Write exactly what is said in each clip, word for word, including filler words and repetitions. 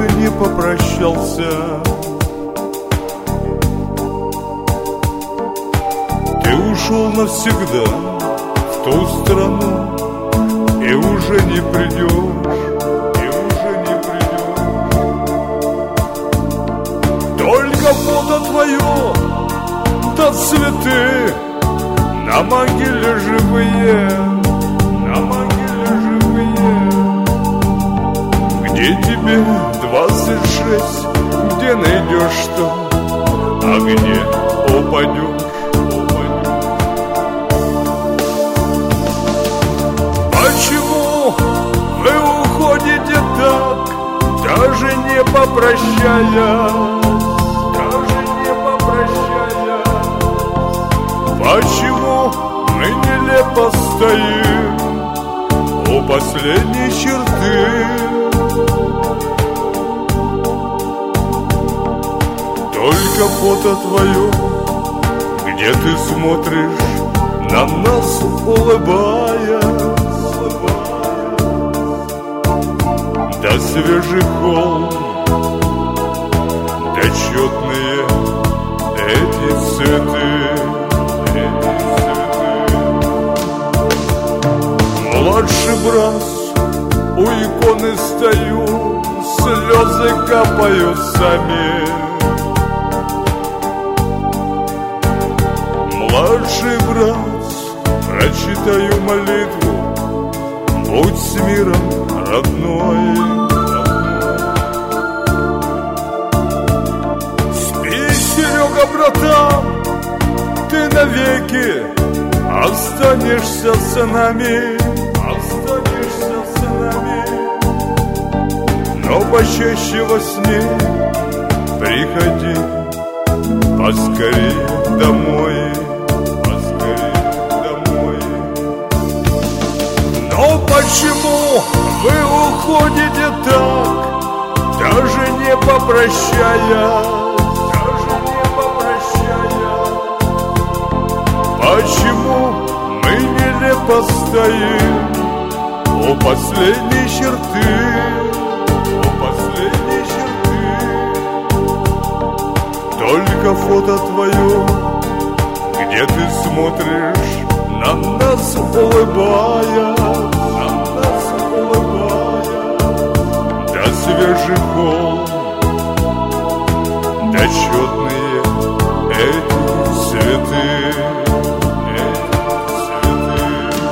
не попрощался. Ты ушел навсегда в ту страну, и уже не придешь, и уже не придешь. Только фото твое, да цветы на могиле живые, на могиле живые. Где тебе двадцать шесть, где найдешь что, а где упадешь, упадешь. Почему вы уходите так, даже не попрощаясь, даже не попрощаясь? Почему мы нелепо стоим у последней черты? Только фото твое, где ты смотришь на нас, улыбаясь, да свежий холм, да четные эти цветы, эти цветы. Младший брат, у иконы стою, слезы капают сами. Младший брат, прочитаю молитву, будь с миром, родной. Спи, Серега, братан, ты навеки останешься с нами, останешься с нами. Но почаще во сне приходи поскорее домой. Но почему вы уходите так, даже не попрощаясь, даже не попрощаясь? Почему мы нелепо стоим у последней черты, у последней черты? Только фото твое, где ты смотришь на нас, улыбаясь, на нас, улыбаясь, да свежий холм, да четные эти цветы, эти цветы.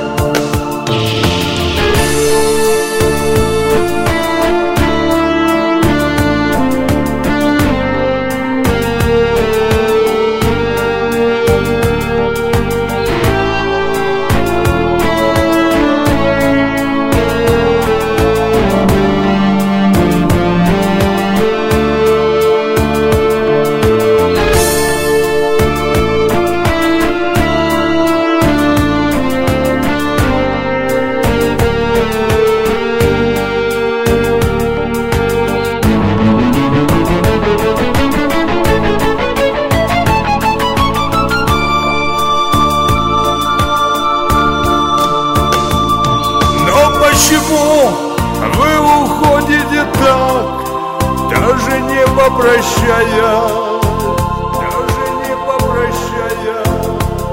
Почему вы уходите так, даже не попрощаясь, даже не попрощаясь?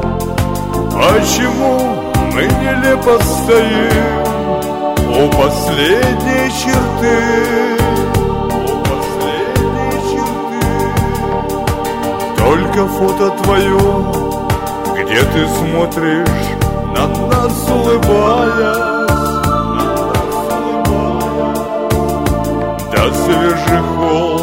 Почему мы нелепо стоим у последней черты, у последней черты? Только фото твое, где ты смотришь на нас, улыбаясь, свежий холм,